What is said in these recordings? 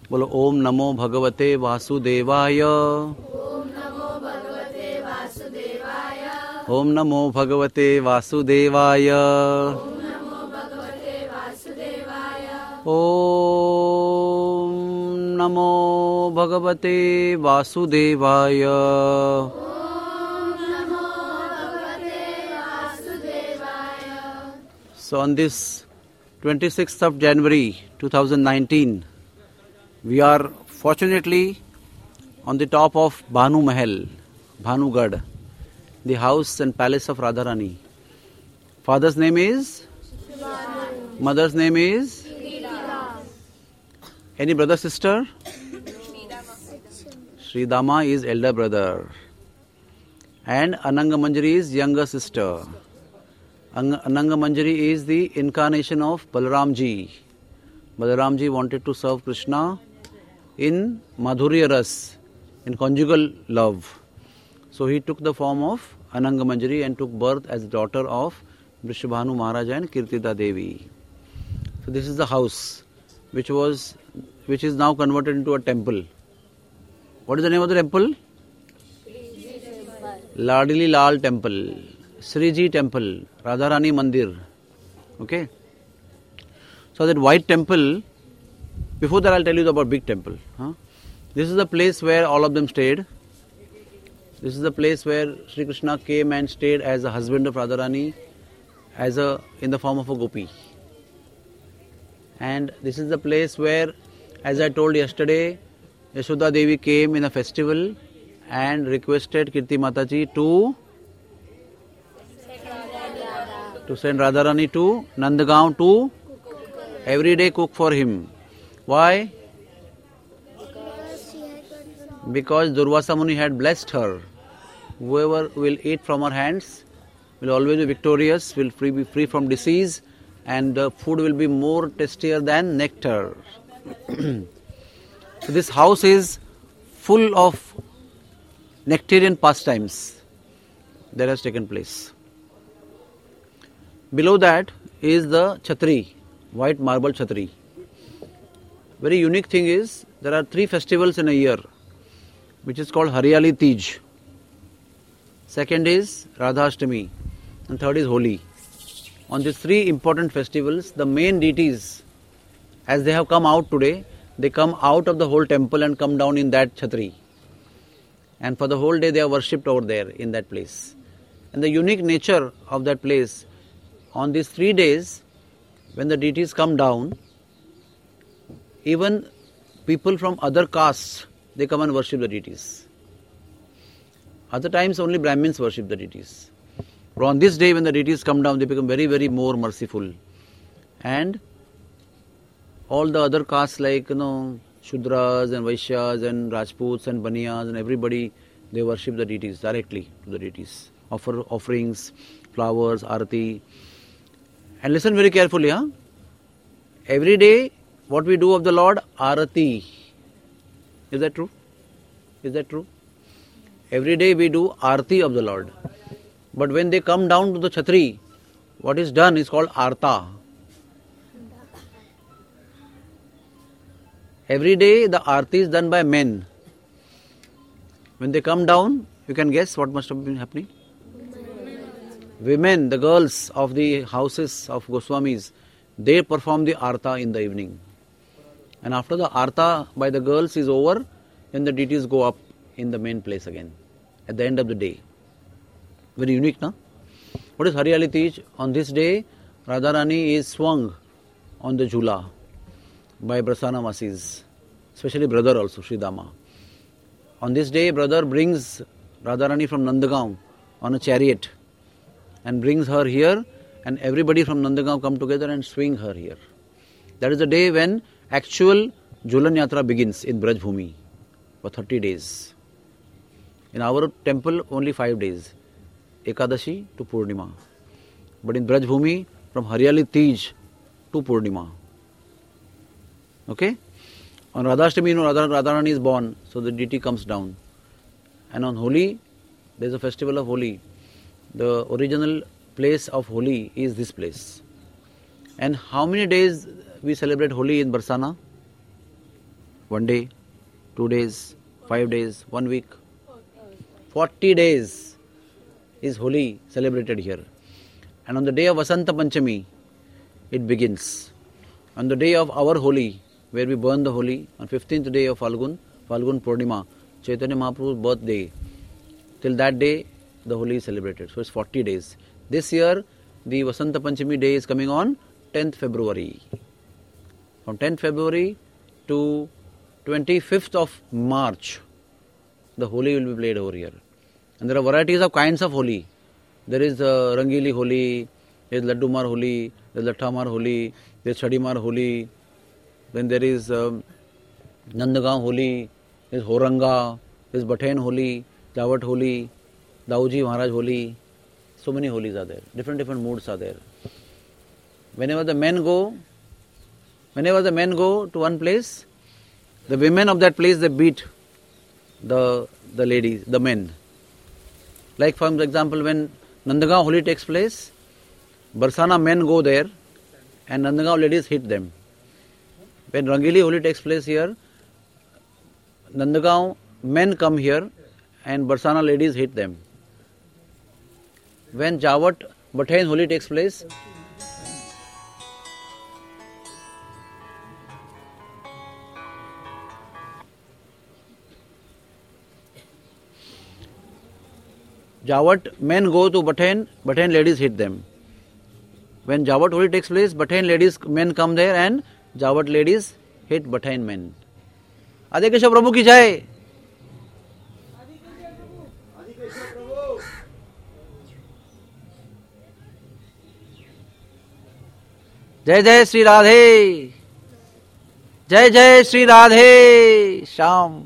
बोलो ओम नमो भगवते वासुदेवाय। ओम नमो भगवते वासुदेवाय। ओम नमो भगवते वासुदेवाय। So on this 26th of January 2019, we are fortunately on the top of Bhanu Mahal, Bhanugad, the house and palace of Radharani. Father's name is? Mother's name is? Any brother, sister? Sri Dama is elder brother. And Ananga Manjari is younger sister. Ananga Manjari is the incarnation of Balaramji. Balaramji wanted to serve Krishna in Madhurya Ras, in conjugal love. So he took the form of Ananga Manjari and took birth as daughter of Vrishabhanu Maharaja and Kirtida Devi. So this is the house which is now converted into a temple. What is the name of the temple? Ladli Lal Temple. Sriji Temple, Radharani Mandir. Okay. So that white temple, before that I'll tell you about big temple. This is the place where all of them stayed. This is the place where Sri Krishna came and stayed as a husband of Radharani, in the form of a gopi. And this is the place where, as I told yesterday, Yashoda Devi came in a festival and requested Kirti Mataji to send Radharani to Nandagaon to every day cook for him. Why? Because Durvasa Muni had blessed her. Whoever will eat from her hands will always be victorious, will be free from disease, and the food will be more tastier than nectar. So this house is full of nectarian pastimes that has taken place. Below that is the Chhatri, white marble Chhatri. Very unique thing is, there are 3 festivals in a year, which is called Hariyali Tej. Second is Radhashtami, and third is Holi. On these 3 important festivals, the main deities, as they have come out today, they come out of the whole temple and come down in that Chhatri. And for the whole day they are worshipped over there in that place. And the unique nature of that place, on these 3 days, when the deities come down, even people from other castes, they come and worship the deities. Other times only Brahmins worship the deities. But on this day when the deities come down, they become very, very more merciful. And all the other castes like, Shudras and Vaishyas and Rajputs and Baniyas and everybody, they worship the deities directly to the deities. Offer offerings, flowers, arati. And listen very carefully, Every day, what we do of the Lord? Arati. Is that true? Is that true? Every day we do Arati of the Lord. But when they come down to the Chhatri, what is done is called Arta. Every day the Arti is done by men. When they come down, you can guess what must have been happening? Women, the girls of the houses of Goswamis, they perform the Arta in the evening. And after the Arta by the girls is over, then the deities go up in the main place again, at the end of the day. Very unique, no? What is Hariyali Tej? On this day, Radharani is swung on the Jhula by Brasana Masis, especially brother also, Sri Dama. On this day, brother brings Radharani from Nandagaon on a chariot and brings her here, and everybody from Nandagaon come together and swing her here. That is the day when actual Jhulan Yatra begins in Braj Bhumi for 30 days. In our temple, only 5 days, Ekadashi to Purnima. But in Braj Bhumi, from Hariyali Tej to Purnima. Okay? On Radhashtami, Radharani is born, so the deity comes down. And on Holi, there is a festival of Holi. The original place of Holi is this place. And how many days we celebrate Holi in Barsana? 1 day, 2 days, 5 days, 1 week. 40 days is Holi celebrated here. And on the day of Vasanta Panchami, it begins. On the day of our Holi, where we burn the Holi, on 15th day of Falgun Purnima, Chaitanya Mahaprabhu's birthday, till that day, the Holi is celebrated. So it's 40 days. This year, the Vasanta Panchami day is coming on 10th February. From 10th February to 25th of March, the Holi will be played over here. And there are varieties of kinds of Holi. There is Rangili Holi, there is Laddumar Holi, there is Lathamar Holi, there is Chadimar Holi, then there is Nandagaon Holi, there is Horanga, there is Batain Holi, Jawat Holi, Dauji Maharaj Holi. So many Holis are there. Different moods are there. Whenever the men go to one place, the women of that place, they beat the ladies, the men. Like for example, when Nandagaon Holi takes place, Barsana men go there and Nandagaon ladies hit them. When Rangili Holi takes place here, Nandagaon men come here and Barsana ladies hit them. When Jawat Batain Holi takes place, Jawat men go to Batain ladies hit them. When Jawat Holi takes place, Batain men come there and Jawat ladies hit Batain men. Adi Keshav Prabhu ki jai. Jai Jai Sri Radhe. Jai Jai Sri Radhe. Sham.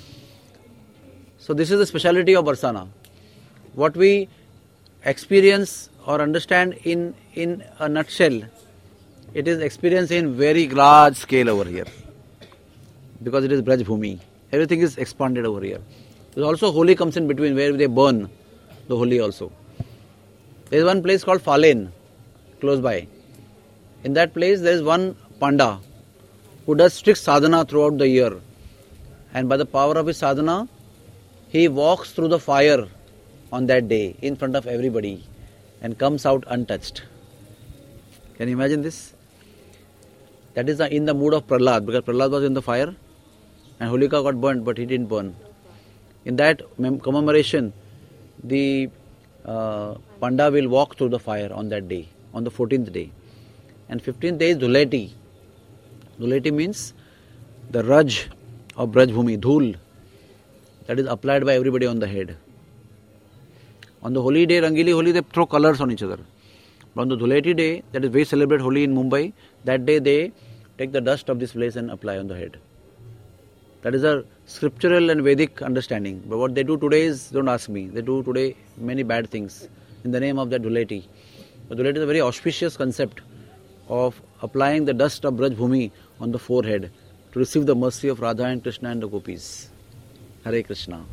So this is the speciality of Barsana. What we experience or understand in a nutshell, it is experienced in very large scale over here. Because it is Braj Bhumi. Everything is expanded over here. There also Holi comes in between where they burn the Holi also. There is one place called Phalen, close by. In that place there is one Panda who does strict sadhana throughout the year. And by the power of his sadhana, he walks through the fire on that day in front of everybody and comes out untouched. Can you imagine this? That is in the mood of Prahlad, because Prahlad was in the fire and Holika got burnt, but he didn't burn. In that commemoration, the Panda will walk through the fire on that day, on the 14th day. And 15th day is Dhuleti. Dhuleti means the Raj of Braj Bhumi, Dhul, that is applied by everybody on the head. On the Holi day, Rangili Holi, they throw colors on each other. But on the Dhuleti day, that is we celebrate Holi in Mumbai, that day they take the dust of this place and apply on the head. That is a scriptural and Vedic understanding. But what they do today is, don't ask me, they do today many bad things in the name of that Dhuleti. But Dhuleti is a very auspicious concept of applying the dust of Braj Bhumi on the forehead to receive the mercy of Radha and Krishna and the gopis. Hare Krishna.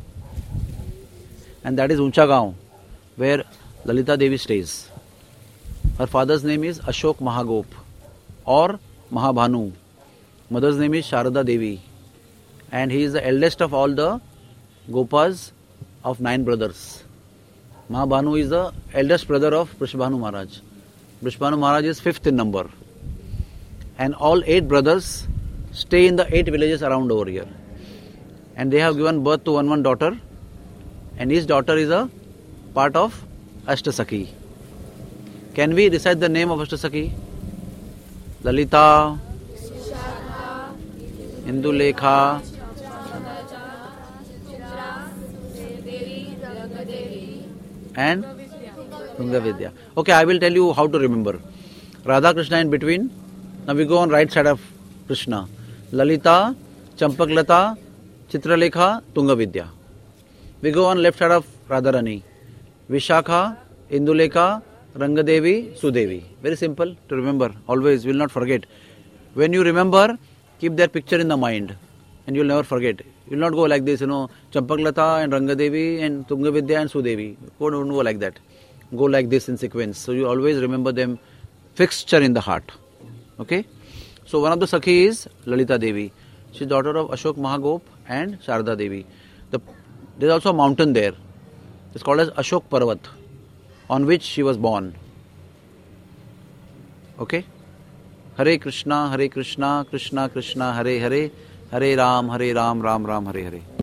And that is Unchagaon, where Lalita Devi stays. Her father's name is Ashok Mahagop or Mahabhanu. Mother's name is Sharada Devi. And he is the eldest of all the Gopas of 9 brothers. Mahabhanu is the eldest brother of Vrishabhanu Maharaj. Vrishabhanu Maharaj is 5th in number. And all 8 brothers stay in the 8 villages around over here. And they have given birth to one daughter. And his daughter is a part of Ashtasakhi. Can we recite the name of Ashtasakhi? Lalita, Indulekha, and Tungavidya. Okay, I will tell you how to remember. Radha Krishna in between. Now we go on right side of Krishna. Lalita, Champaklata, Chitralekha, Tungavidya. We go on left side of Radharani. Vishakha, Indulekha, Rangadevi, Sudevi. Very simple to remember. Always, will not forget. When you remember, keep that picture in the mind and you will never forget. You will not go like this, Champaklata and Rangadevi and Tungavidya and Sudevi. Don't go like that. Go like this in sequence. So you always remember them fixture in the heart. Okay? So one of the Sakhi is Lalita Devi. She is daughter of Ashok Mahagop and Sharda Devi. There is also a mountain there. It's called as Ashok Parvat, on which she was born. Okay? Hare Krishna, Krishna Krishna, Hare Hare, Hare Ram, Ram Ram, Hare Hare.